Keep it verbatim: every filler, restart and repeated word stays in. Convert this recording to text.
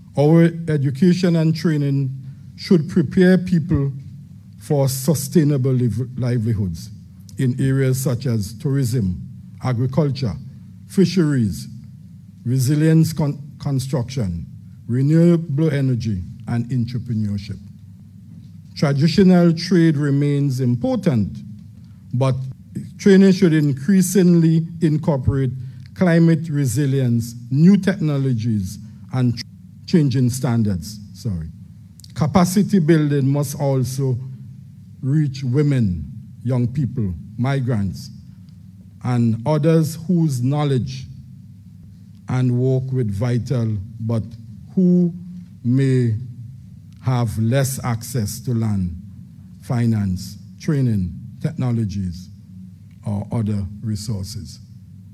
Our education and training should prepare people for sustainable liv- livelihoods in areas such as tourism, agriculture, fisheries, resilience con- construction, renewable energy, and entrepreneurship. Traditional trade remains important, but training should increasingly incorporate climate resilience, new technologies, and changing standards. Sorry. Capacity building must also reach women, young people, migrants, and others whose knowledge and work with vital, but who may have less access to land, finance, training, technologies, or other resources.